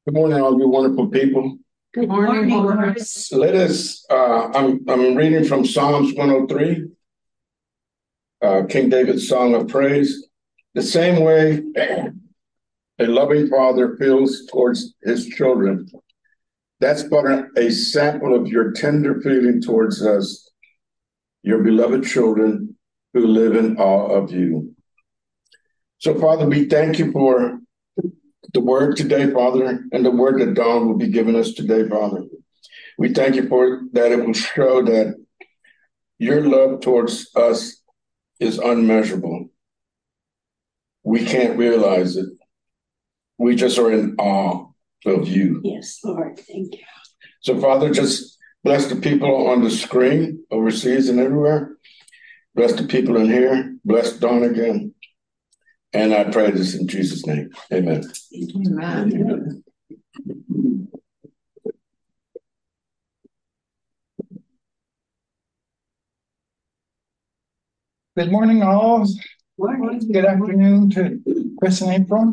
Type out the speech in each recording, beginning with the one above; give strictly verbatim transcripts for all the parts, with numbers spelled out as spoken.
Good morning, all you wonderful people. Good morning, Horace. Let us, uh, I'm, I'm reading from Psalms one oh three, uh, King David's Song of Praise. The same way a loving father feels towards his children, that's but a, a sample of your tender feeling towards us, your beloved children who live in awe of you. So, Father, we thank you for the word today, Father, and the word that Dawn will be giving us today, Father. We thank you for that it will show that your love towards us is unmeasurable. We can't realize it. We just are in awe of you. Yes, Lord, thank you. So, Father, just bless the people on the screen, overseas and everywhere. Bless the people in here. Bless Dawn again. And I pray this in Jesus' name. Amen. Amen. Good morning, all. Morning. Good afternoon to Chris and April.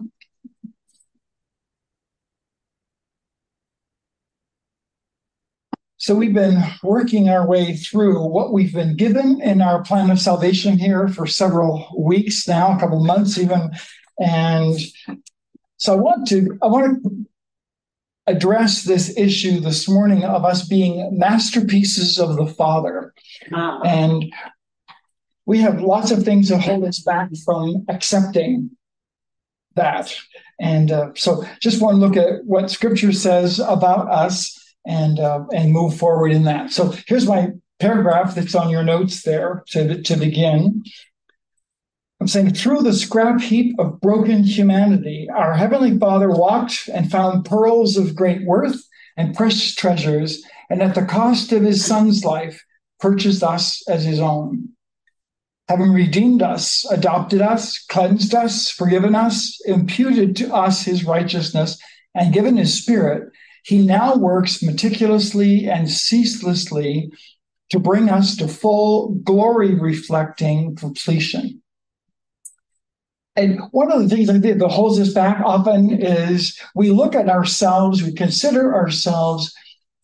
So we've been working our way through what we've been given in our plan of salvation here for several weeks now, a couple of months even. And so I want to I want to address this issue this morning of us being masterpieces of the Father. Wow. And we have lots of things that hold us back from accepting that. And uh, so just want to look at what Scripture says about us and uh, and move forward in that. So here's my paragraph that's on your notes there to, to begin. I'm saying, through the scrap heap of broken humanity, our Heavenly Father walked and found pearls of great worth and precious treasures, and at the cost of his Son's life, purchased us as his own. Having redeemed us, adopted us, cleansed us, forgiven us, imputed to us his righteousness, and given his Spirit, he now works meticulously and ceaselessly to bring us to full glory-reflecting completion. And one of the things I think that holds us back often is we look at ourselves, we consider ourselves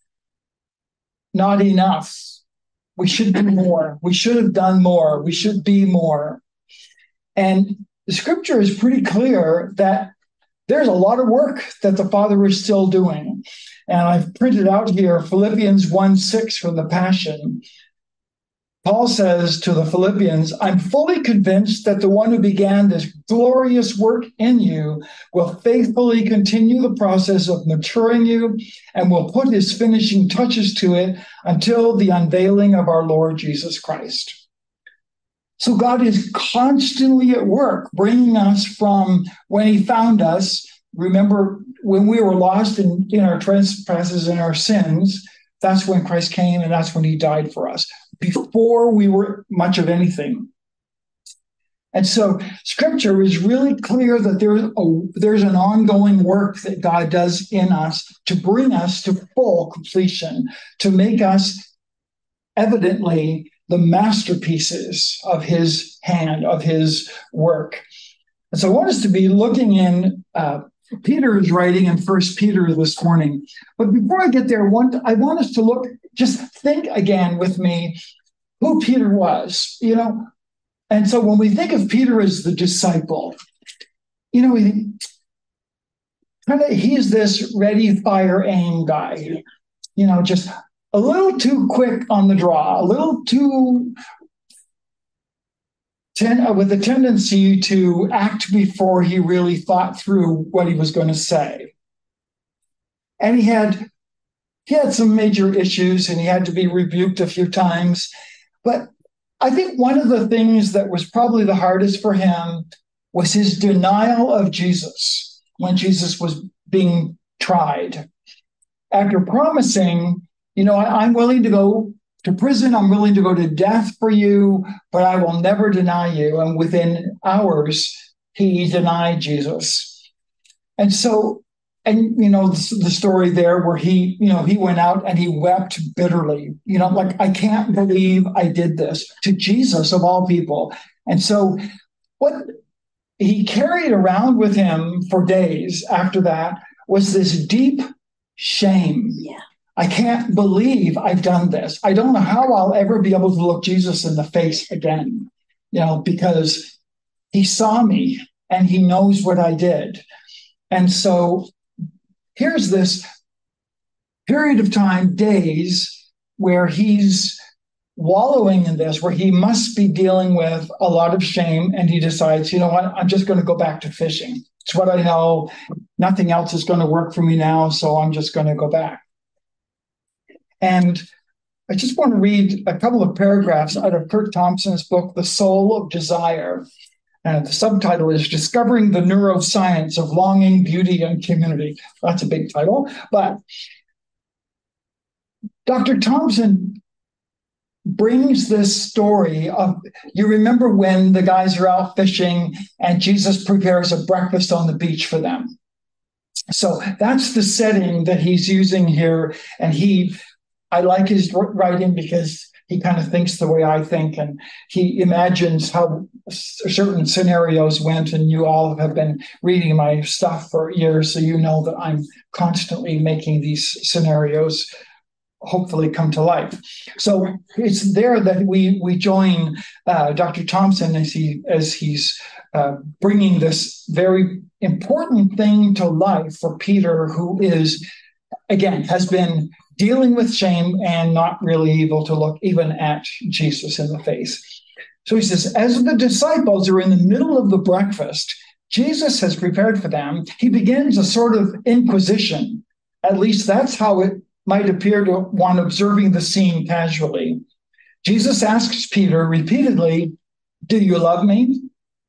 not enough. We should do more. We should have done more. We should be more. And the Scripture is pretty clear that there's a lot of work that the Father is still doing. And I've printed out here Philippians one six from the Passion. Paul says to the Philippians, I'm fully convinced that the one who began this glorious work in you will faithfully continue the process of maturing you and will put his finishing touches to it until the unveiling of our Lord Jesus Christ. So God is constantly at work, bringing us from when he found us. Remember, when we were lost in, in our trespasses and our sins, that's when Christ came and that's when he died for us, before we were much of anything. And so Scripture is really clear that there's, a, there's an ongoing work that God does in us to bring us to full completion, to make us evidently the masterpieces of his hand, of his work. And so I want us to be looking in, uh, Peter is writing in First Peter this morning. But before I get there, one, I want us to look, just think again with me who Peter was, you know. And so when we think of Peter as the disciple, you know, we kind of, he's this ready, fire, aim guy, you know, just a little too quick on the draw, a little too ten, uh, with a tendency to act before he really thought through what he was going to say. And he had he had some major issues and he had to be rebuked a few times. But I think one of the things that was probably the hardest for him was his denial of Jesus when Jesus was being tried. After promising, you know, I, I'm willing to go to prison, I'm willing to go to death for you, but I will never deny you. And within hours, he denied Jesus. And so, and, you know, the, the story there where he, you know, he went out and he wept bitterly, you know, like, I can't believe I did this to Jesus of all people. And so what he carried around with him for days after that was this deep shame. Yeah. I can't believe I've done this. I don't know how I'll ever be able to look Jesus in the face again, you know, because he saw me and he knows what I did. And so here's this period of time, days, where he's wallowing in this, where he must be dealing with a lot of shame. And he decides, you know what, I'm just going to go back to fishing. It's what I know. Nothing else is going to work for me now. So I'm just going to go back. And I just want to read a couple of paragraphs out of Curt Thompson's book, The Soul of Desire. And the subtitle is Discovering the Neuroscience of Longing, Beauty, and Community. That's a big title. But Doctor Thompson brings this story of, you remember when the guys are out fishing and Jesus prepares a breakfast on the beach for them. So that's the setting that he's using here. And he, I like his writing because he kind of thinks the way I think, and he imagines how certain scenarios went. And you all have been reading my stuff for years, so you know that I'm constantly making these scenarios hopefully come to life. So it's there that we we join uh, Doctor Thompson as he as he's uh, bringing this very important thing to life for Peter, who is, again, has been dealing with shame and not really able to look even at Jesus in the face. So he says, as the disciples are in the middle of the breakfast Jesus has prepared for them, he begins a sort of inquisition. At least that's how it might appear to one observing the scene casually. Jesus asks Peter repeatedly, "Do you love me?"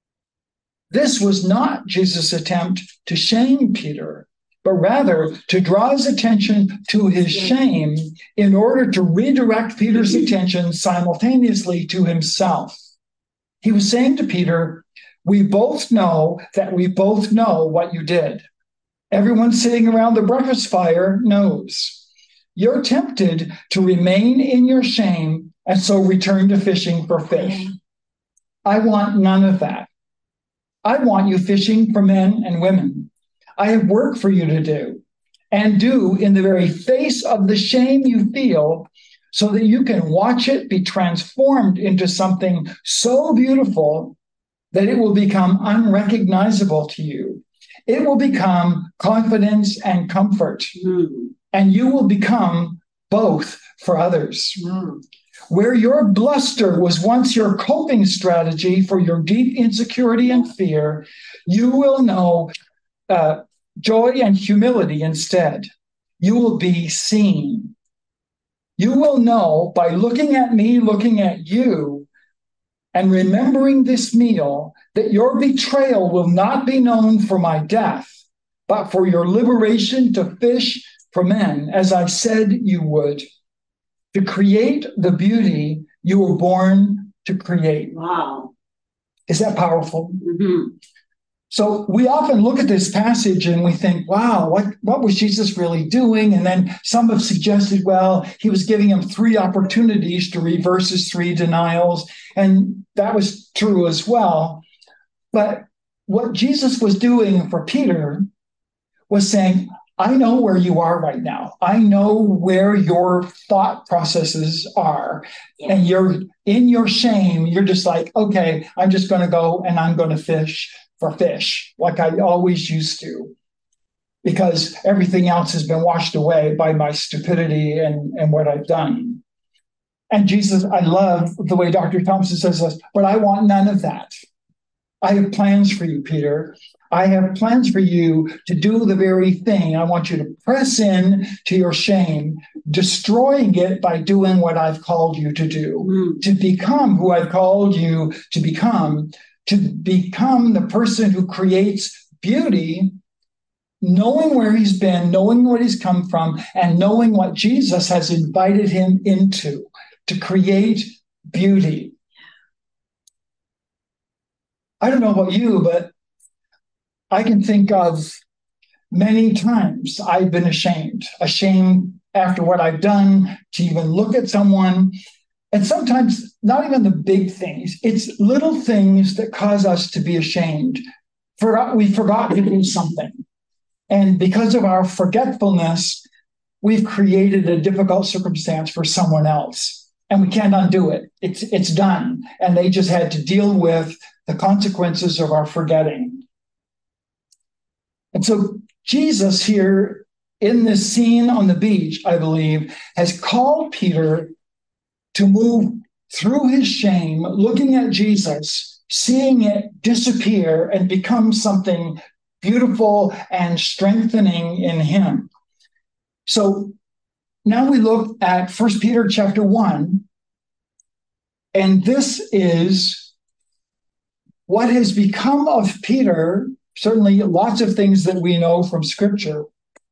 This was not Jesus' attempt to shame Peter, but rather to draw his attention to his shame in order to redirect Peter's attention simultaneously to himself. He was saying to Peter, we both know that we both know what you did. Everyone sitting around the breakfast fire knows. You're tempted to remain in your shame and so return to fishing for fish. I want none of that. I want you fishing for men and women. I have work for you to do, and do in the very face of the shame you feel, so that you can watch it be transformed into something so beautiful that it will become unrecognizable to you. It will become confidence and comfort, mm. and you will become both for others. Mm. Where your bluster was once your coping strategy for your deep insecurity and fear, you will know uh, joy and humility instead. You will be seen. You will know by looking at me, looking at you, and remembering this meal, that your betrayal will not be known for my death, but for your liberation to fish for men, as I said you would, to create the beauty you were born to create. Wow. Is that powerful? Mm-hmm. So we often look at this passage and we think, wow, what, what was Jesus really doing? And then some have suggested, well, he was giving him three opportunities to reverse his three denials. And that was true as well. But what Jesus was doing for Peter was saying, I know where you are right now. I know where your thought processes are. Yeah. And you're in your shame. You're just like, okay, I'm just going to go and I'm going to fish for fish, like I always used to, because everything else has been washed away by my stupidity and, and what I've done. And Jesus, I love the way Doctor Thompson says this, but I want none of that. I have plans for you, Peter. I have plans for you to do the very thing. I want you to press in to your shame, destroying it by doing what I've called you to do, mm. to become who I've called you to become, to become the person who creates beauty, knowing where he's been, knowing what he's come from, and knowing what Jesus has invited him into, to create beauty. I don't know about you, but I can think of many times I've been ashamed, ashamed after what I've done to even look at someone. And sometimes not even the big things. It's little things that cause us to be ashamed. For, we forgot to do something. And because of our forgetfulness, we've created a difficult circumstance for someone else. And we can't undo it. It's, it's done. And they just had to deal with the consequences of our forgetting. And so Jesus here in this scene on the beach, I believe, has called Peter to move through his shame, looking at Jesus, seeing it disappear and become something beautiful and strengthening in him. So now we look at First Peter chapter one, and this is what has become of Peter, certainly lots of things that we know from Scripture.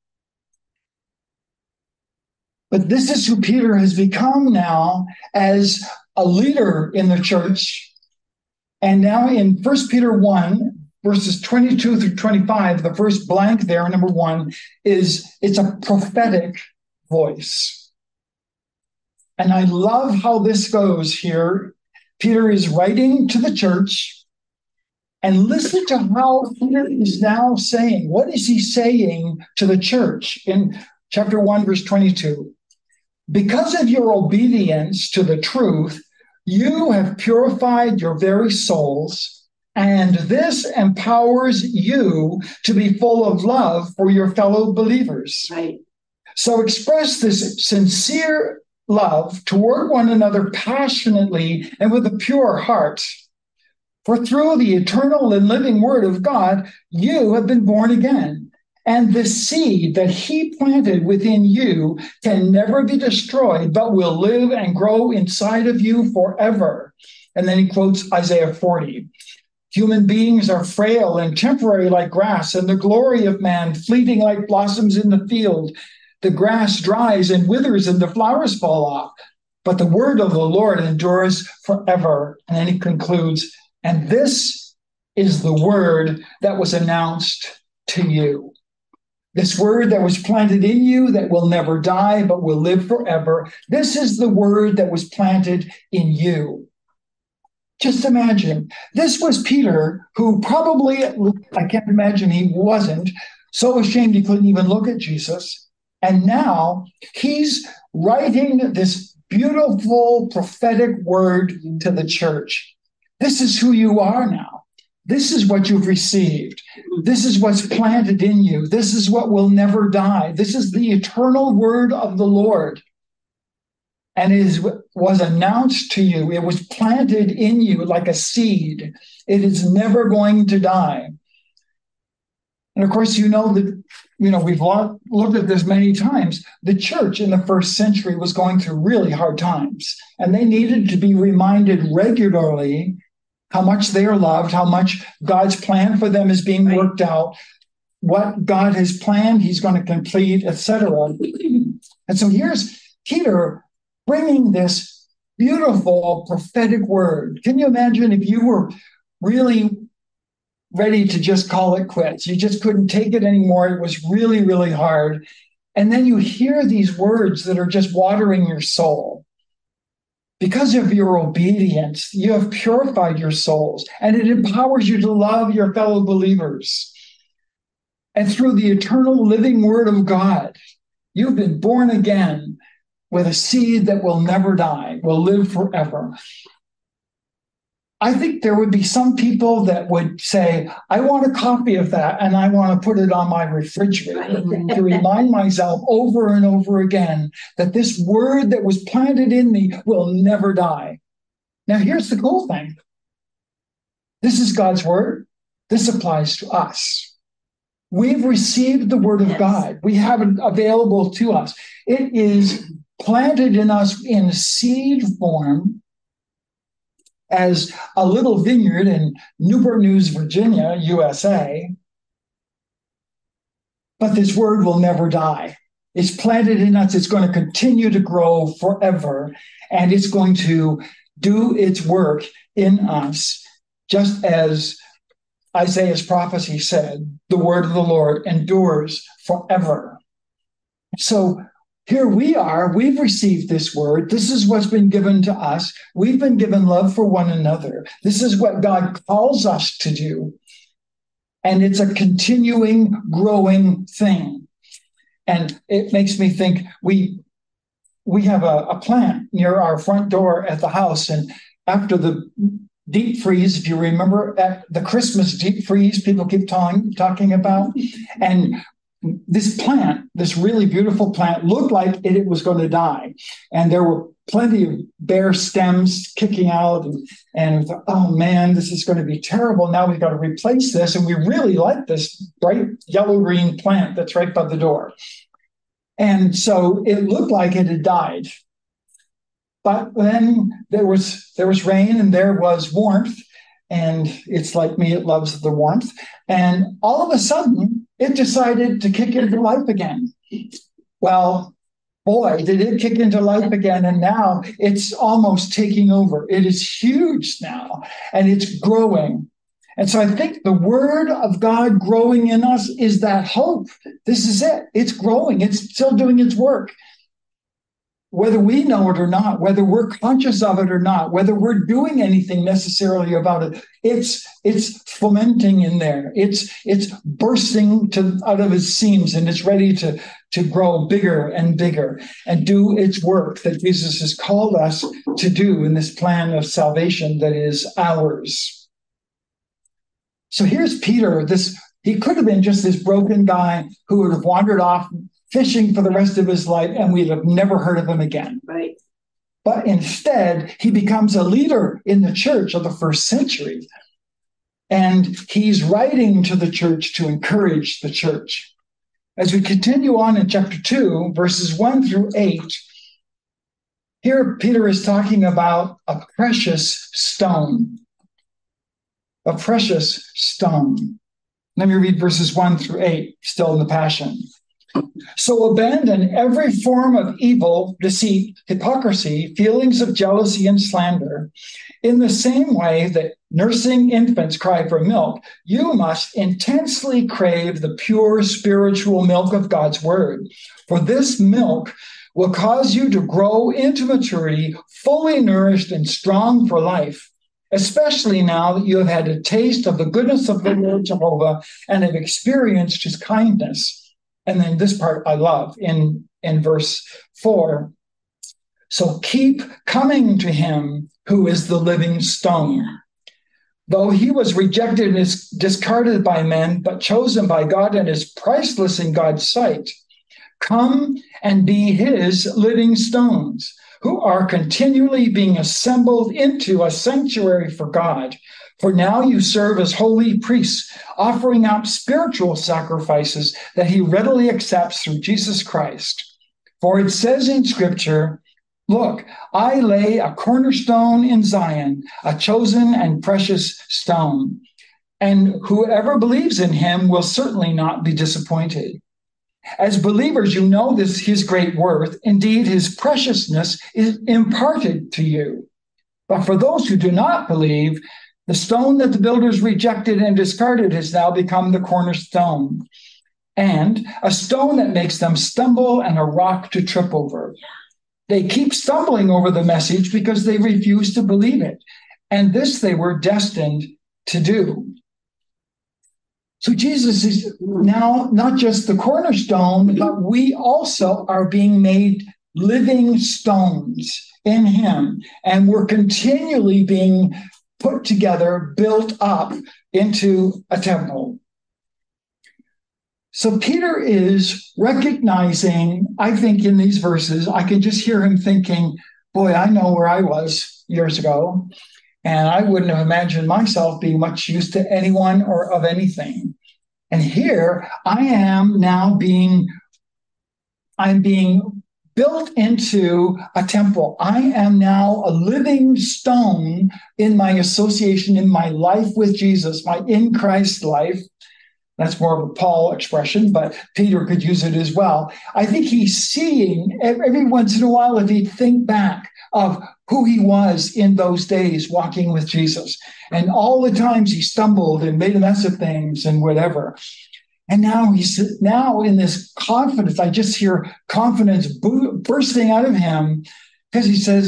But this is who Peter has become now as a leader in the church. And now in First Peter one, verses twenty-two through twenty-five, the first blank there, number one, is it's a prophetic voice. And I love how this goes here. Peter is writing to the church, and listen to how Peter is now saying. What is he saying to the church in chapter one, verse twenty-two? Because of your obedience to the truth, you have purified your very souls, and this empowers you to be full of love for your fellow believers. Right. So express this sincere love toward one another passionately and with a pure heart. For through the eternal and living word of God, you have been born again. And the seed that he planted within you can never be destroyed, but will live and grow inside of you forever. And then he quotes Isaiah forty. Human beings are frail and temporary like grass, and the glory of man fleeting like blossoms in the field. The grass dries and withers, and the flowers fall off. But the word of the Lord endures forever. And then he concludes, and this is the word that was announced to you. This word that was planted in you that will never die, but will live forever. This is the word that was planted in you. Just imagine, this was Peter, who probably, I can't imagine he wasn't, so ashamed he couldn't even look at Jesus. And now he's writing this beautiful prophetic word to the church. This is who you are now. This is what you've received. This is what's planted in you. This is what will never die. This is the eternal word of the Lord. And it is, was announced to you. It was planted in you like a seed. It is never going to die. And of course, you know that, you know, we've looked at this many times. The church in the first century was going through really hard times, and they needed to be reminded regularly how much they are loved, how much God's plan for them is being worked out, what God has planned, he's going to complete, et cetera. And so here's Peter bringing this beautiful prophetic word. Can you imagine if you were really ready to just call it quits? You just couldn't take it anymore. It was really, really hard. And then you hear these words that are just watering your soul. Because of your obedience, you have purified your souls, and it empowers you to love your fellow believers. And through the eternal living word of God, you've been born again with a seed that will never die, will live forever. I think there would be some people that would say, I want a copy of that, and I want to put it on my refrigerator to remind myself over and over again that this word that was planted in me will never die. Now, here's the cool thing. This is God's word. This applies to us. We've received the word of Yes. God. We have it available to us. It is planted in us in seed form as a little vineyard in Newport News, Virginia, U S A. But this word will never die. It's planted in us. It's going to continue to grow forever. And it's going to do its work in us, just as Isaiah's prophecy said, the word of the Lord endures forever. So here we are, we've received this word. This is what's been given to us. We've been given love for one another. This is what God calls us to do. and it's a continuing, growing thing. And it makes me think we we have a, a plant near our front door at the house, and after the deep freeze, if you remember at the Christmas deep freeze, people keep talking talking about, and this plant, this really beautiful plant, looked like it, it was going to die, and there were plenty of bare stems kicking out, and, and we thought, oh man, this is going to be terrible. Now we've got to replace this, and we really like this bright yellow-green plant that's right by the door. And so it looked like it had died. But then there was there was rain and there was warmth, and it's like me, it loves the warmth. And all of a sudden, it decided to kick into life again. Well, boy, did it kick into life again, and now it's almost taking over. It is huge now, and it's growing. And so I think the word of God growing in us is that hope. This is it. It's growing. It's still doing its work. Whether we know it or not, whether we're conscious of it or not, whether we're doing anything necessarily about it, it's it's fomenting in there. It's it's bursting to out of its seams, and it's ready to, to grow bigger and bigger and do its work that Jesus has called us to do in this plan of salvation that is ours. So here's Peter. This he could have been just this broken guy who would have wandered off fishing for the rest of his life, and we'd have never heard of him again. Right. But instead, he becomes a leader in the church of the first century. And he's writing to the church to encourage the church. As we continue on in chapter two, verses one through eight, here Peter is talking about a precious stone. A precious stone. Let me read verses one through eight, still in the Passion. So abandon every form of evil, deceit, hypocrisy, feelings of jealousy and slander. In the same way that nursing infants cry for milk, you must intensely crave the pure spiritual milk of God's word. For this milk will cause you to grow into maturity, fully nourished and strong for life, especially now that you have had a taste of the goodness of the Lord Jehovah and have experienced his kindness. And then this part I love in, in verse four. So keep coming to him who is the living stone. Though he was rejected and is discarded by men, but chosen by God and is priceless in God's sight, come and be his living stones, who are continually being assembled into a sanctuary for God. For now you serve as holy priests, offering up spiritual sacrifices that he readily accepts through Jesus Christ. For it says in Scripture, look, I lay a cornerstone in Zion, a chosen and precious stone, and whoever believes in him will certainly not be disappointed. As believers, you know this, his great worth. Indeed, his preciousness is imparted to you. But for those who do not believe, the stone that the builders rejected and discarded has now become the cornerstone, and a stone that makes them stumble and a rock to trip over. They keep stumbling over the message because they refuse to believe it, and this they were destined to do. So Jesus is now not just the cornerstone, but we also are being made living stones in him, and we're continually being put together, built up into a temple. So Peter is recognizing, I think in these verses, I can just hear him thinking, boy, I know where I was years ago, and I wouldn't have imagined myself being much use to anyone or of anything. And here I am now being, I'm being built into a temple. I am now a living stone in my association, in my life with Jesus, my in Christ life. That's more of a Paul expression, but Peter could use it as well. I think he's seeing every once in a while, if he'd think back of who he was in those days walking with Jesus and all the times he stumbled and made a mess of things and whatever. And now he's now in this confidence. I just hear confidence bursting out of him because he says,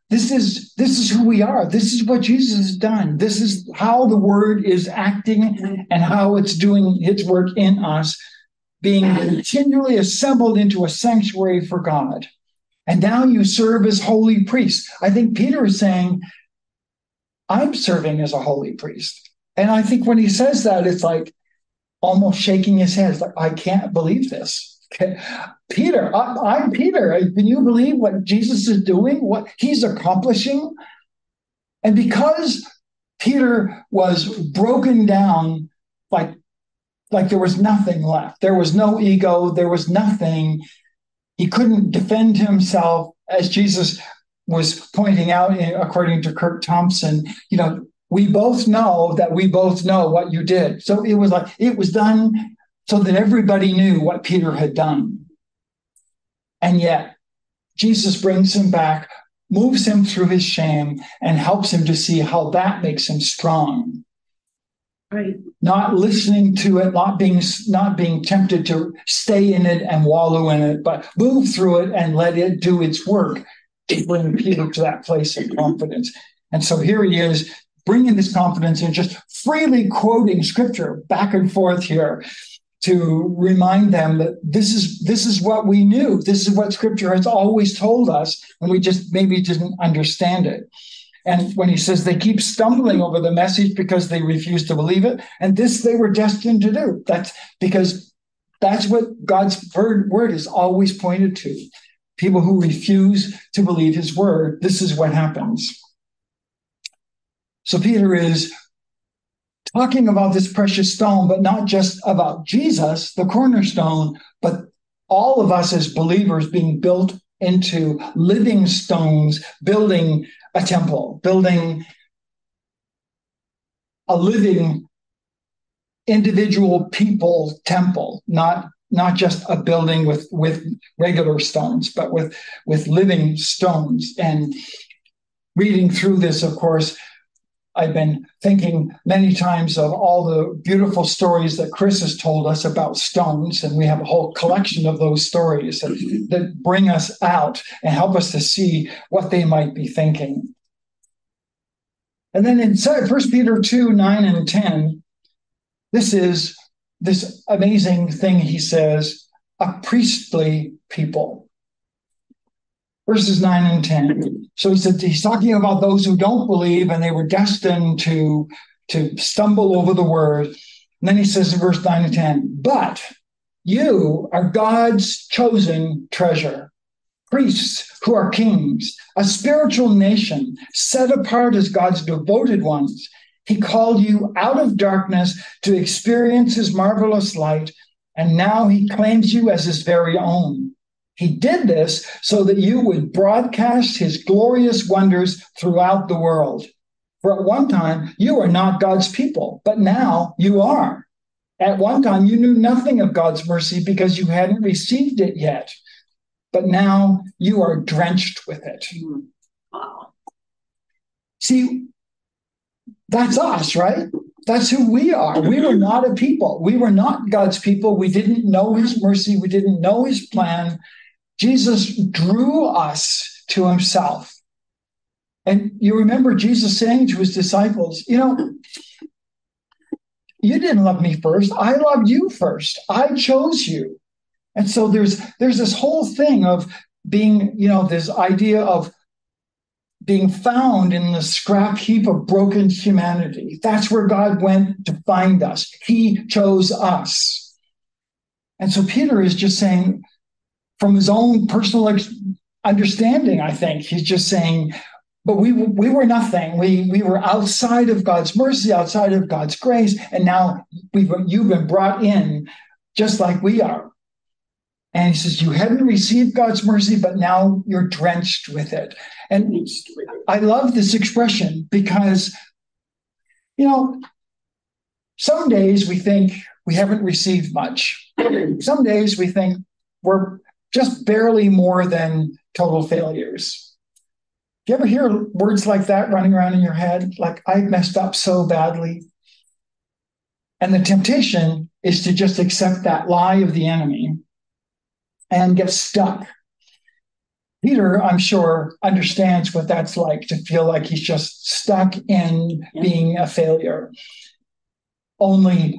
this is this is who we are. This is what Jesus has done. This is how the word is acting and how it's doing its work in us, being continually assembled into a sanctuary for God. And now you serve as holy priests. I think Peter is saying, I'm serving as a holy priest. And I think when he says that, it's like almost shaking his head. It's like, I can't believe this. Okay. Peter, I, I'm Peter. Can you believe what Jesus is doing, what he's accomplishing? And because Peter was broken down, like, like there was nothing left. There was no ego. There was nothing. He couldn't defend himself, as Jesus was pointing out, according to Kirk Thompson. You know, we both know that we both know what you did. So it was like, it was done so that everybody knew what Peter had done. And yet Jesus brings him back, moves him through his shame, and helps him to see how that makes him strong. Right. Not listening to it, not being, not being tempted to stay in it and wallow in it, but move through it and let it do its work to bring Peter to that place of confidence. And so here he is, bringing this confidence and just freely quoting scripture back and forth here to remind them that this is this is what we knew. This is what scripture has always told us, and we just maybe didn't understand it. And when he says they keep stumbling over the message because they refuse to believe it, and this they were destined to do. That's because that's what God's word is always pointed to. People who refuse to believe his word, this is what happens. So Peter is talking about this precious stone, but not just about Jesus, the cornerstone, but all of us as believers being built into living stones, building a temple, building a living individual people temple, not, not just a building with, with regular stones, but with, with living stones. And reading through this, of course, I've been thinking many times of all the beautiful stories that Chris has told us about stones, and we have a whole collection of those stories that, that bring us out and help us to see what they might be thinking. And then in First Peter two, nine and ten, this is this amazing thing he says, a priestly people. Verses nine and ten. So he said he's talking about those who don't believe and they were destined to, to stumble over the word. And then he says in verse nine and ten, but you are God's chosen treasure, priests who are kings, a spiritual nation set apart as God's devoted ones. He called you out of darkness to experience his marvelous light, and now he claims you as his very own. He did this so that you would broadcast his glorious wonders throughout the world. For at one time, you were not God's people, but now you are. At one time, you knew nothing of God's mercy because you hadn't received it yet. But now you are drenched with it. Wow. See, that's us, right? That's who we are. We were not a people. We were not God's people. We didn't know his mercy. We didn't know his plan. Jesus drew us to himself. And you remember Jesus saying to his disciples, you know, you didn't love me first. I loved you first. I chose you. And so there's there's this whole thing of being, you know, this idea of being found in the scrap heap of broken humanity. That's where God went to find us. He chose us. And so Peter is just saying, from his own personal understanding, I think, he's just saying, but we we were nothing. We we were outside of God's mercy, outside of God's grace, and now we've you've been brought in just like we are. And he says, you hadn't received God's mercy, but now you're drenched with it. And I love this expression because, you know, some days we think we haven't received much. Some days we think we're just barely more than total failures. Do you ever hear words like that running around in your head? Like, I messed up so badly. And the temptation is to just accept that lie of the enemy and get stuck. Peter, I'm sure, understands what that's like to feel like he's just stuck in Yeah. being a failure. Only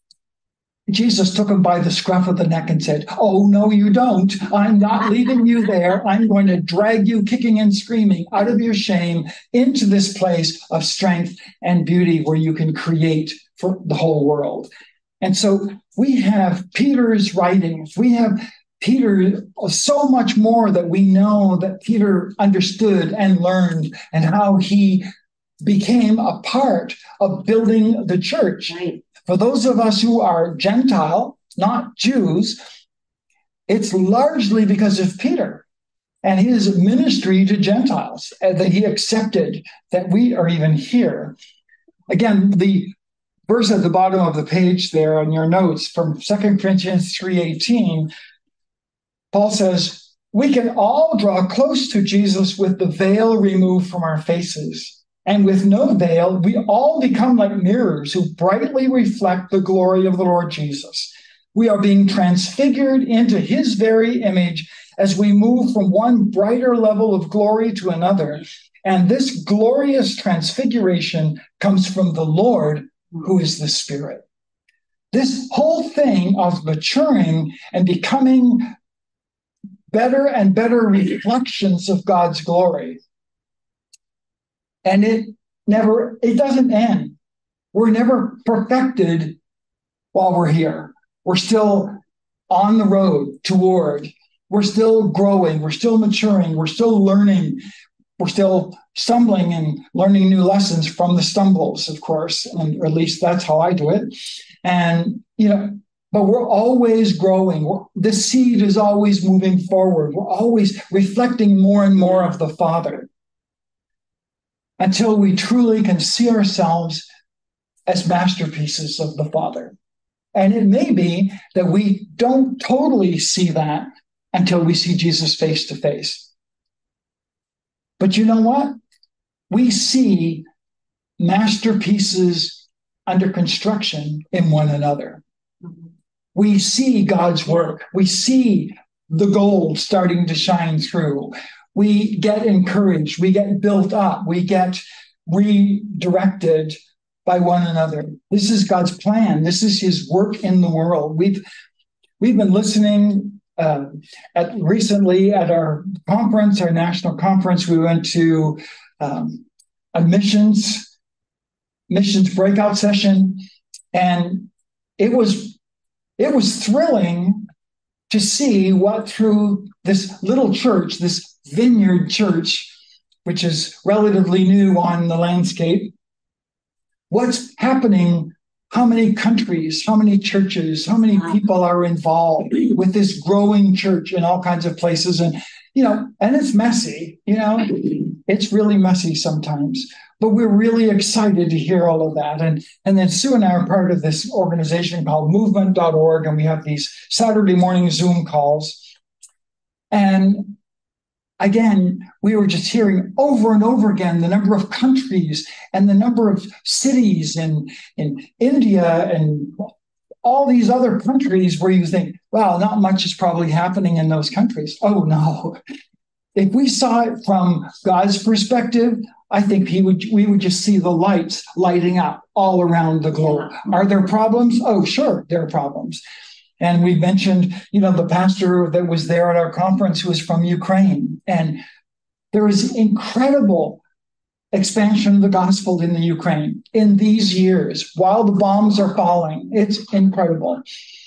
Jesus took him by the scruff of the neck and said, "Oh, no, you don't. I'm not leaving you there. I'm going to drag you kicking and screaming out of your shame into this place of strength and beauty where you can create for the whole world." And so we have Peter's writings. We have Peter, so much more that we know that Peter understood and learned, and how he became a part of building the church. Right. For those of us who are Gentile, not Jews, it's largely because of Peter and his ministry to Gentiles, and that he accepted that we are even here. Again, the verse at the bottom of the page there on your notes from Second Corinthians three eighteen, Paul says, "We can all draw close to Jesus with the veil removed from our faces. And with no veil, we all become like mirrors who brightly reflect the glory of the Lord Jesus. We are being transfigured into his very image as we move from one brighter level of glory to another. And this glorious transfiguration comes from the Lord, who is the Spirit." This whole thing of maturing and becoming better and better reflections of God's glory. And it never, it doesn't end. We're never perfected while we're here. We're still on the road toward, we're still growing, we're still maturing, we're still learning, we're still stumbling and learning new lessons from the stumbles, of course, and or at least that's how I do it. And, you know, but we're always growing. We're, the seed is always moving forward. We're always reflecting more and more of the Father, until we truly can see ourselves as masterpieces of the Father. And it may be that we don't totally see that until we see Jesus face to face. But you know what? We see masterpieces under construction in one another. We see God's work. We see the gold starting to shine through. We get encouraged, we get built up, we get redirected by one another. This is God's plan. This is his work in the world. We've we've been listening uh, at recently at our conference, our national conference. We went to um, a missions missions breakout session, and it was it was thrilling to see what through this little church, this Vineyard Church, which is relatively new on the landscape, what's happening, how many countries, how many churches, how many people are involved with this growing church in all kinds of places. And, you know, and it's messy, you know, it's really messy sometimes, but we're really excited to hear all of that. And, and then Sue and I are part of this organization called movement dot org, and we have these Saturday morning Zoom calls. And again, we were just hearing over and over again the number of countries and the number of cities in, in India and all these other countries where you think, wow, not much is probably happening in those countries. Oh, no. If we saw it from God's perspective, I think he would. we would just see the lights lighting up all around the globe. Are there problems? Oh, sure, there are problems. And we mentioned, you know, the pastor that was there at our conference who was from Ukraine. And there is incredible expansion of the gospel in the Ukraine in these years while the bombs are falling. It's incredible.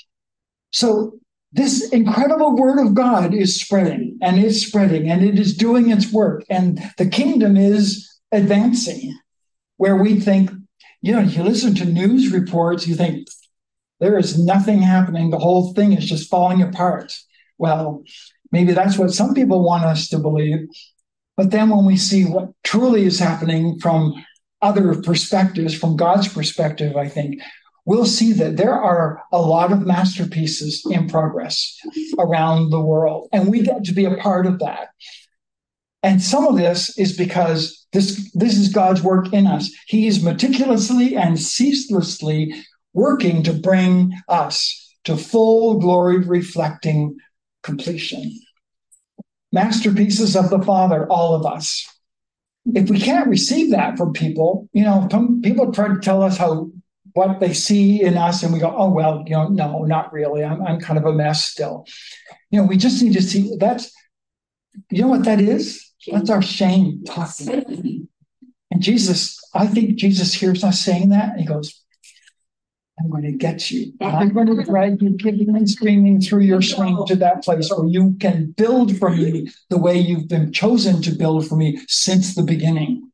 So this incredible word of God is spreading and it's spreading and it is doing its work. And the kingdom is advancing where we think, you know, you listen to news reports, you think, there is nothing happening. The whole thing is just falling apart. Well, maybe that's what some people want us to believe. But then when we see what truly is happening from other perspectives, from God's perspective, I think, we'll see that there are a lot of masterpieces in progress around the world. And we get to be a part of that. And some of this is because this, this is God's work in us. He is meticulously and ceaselessly working to bring us to full glory reflecting completion. masterpieces of the Father, all of us. If we can't receive that from people, you know, some people try to tell us how what they see in us, and we go, oh, well, you know, no, not really. I'm, I'm kind of a mess still. You know, we just need to see that's, you know what that is? That's our shame talking. And Jesus, I think Jesus hears us saying that, and he goes, I'm going to get you. I'm going to drag you kicking and screaming through your shame to that place where you can build for me the way you've been chosen to build for me since the beginning.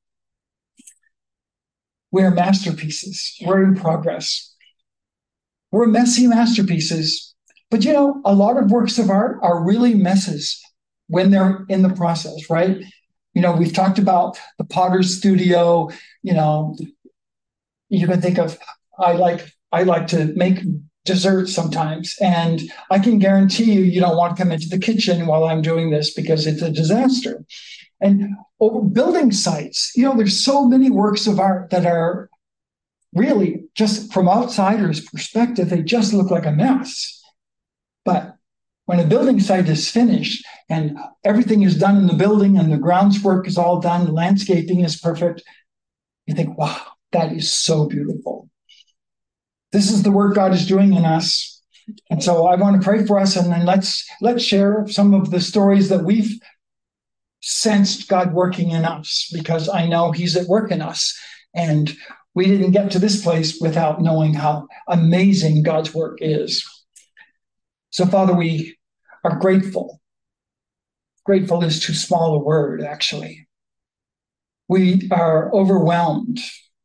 We're masterpieces. We're in progress. We're messy masterpieces. But you know, a lot of works of art are really messes when they're in the process, right? You know, we've talked about the potter's studio. You know, you can think of, I like, I like to make desserts sometimes, and I can guarantee you, you don't want to come into the kitchen while I'm doing this because it's a disaster. And over building sites, you know, there's so many works of art that are really just from outsiders' perspective, they just look like a mess. But when a building site is finished and everything is done in the building and the grounds work is all done, the landscaping is perfect, you think, wow, that is so beautiful. This is the work God is doing in us. And so I want to pray for us, and then let's let's share some of the stories that we've sensed God working in us, because I know he's at work in us. And we didn't get to this place without knowing how amazing God's work is. So, Father, we are grateful. Grateful is too small a word, actually. We are overwhelmed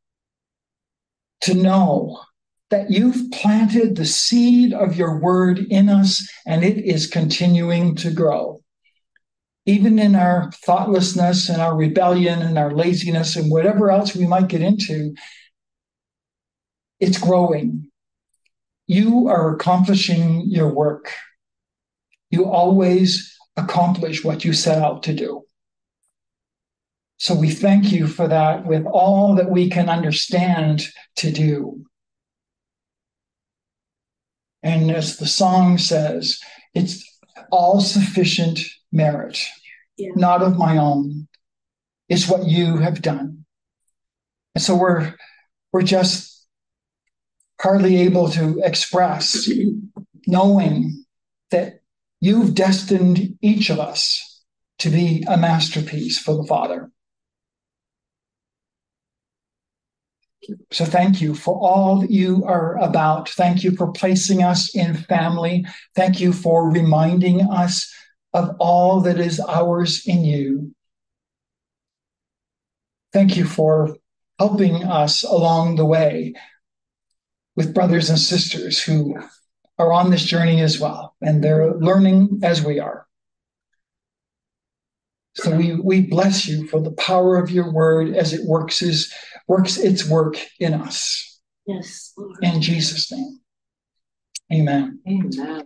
to know that you've planted the seed of your word in us, and it is continuing to grow. Even in our thoughtlessness and our rebellion and our laziness and whatever else we might get into, it's growing. You are accomplishing your work. You always accomplish what you set out to do. So we thank you for that with all that we can understand to do. And as the song says, it's all sufficient merit, yeah. Not of my own. It's what you have done. And so we're we're just hardly able to express knowing that you've destined each of us to be a masterpiece for the Father. So thank you for all that you are about. Thank you for placing us in family. Thank you for reminding us of all that is ours in you. Thank you for helping us along the way with brothers and sisters who are on this journey as well, and they're learning as we are. So we, we bless you for the power of your word as it works, is, works its work in us. Yes, Lord. In Jesus' name, amen. Amen.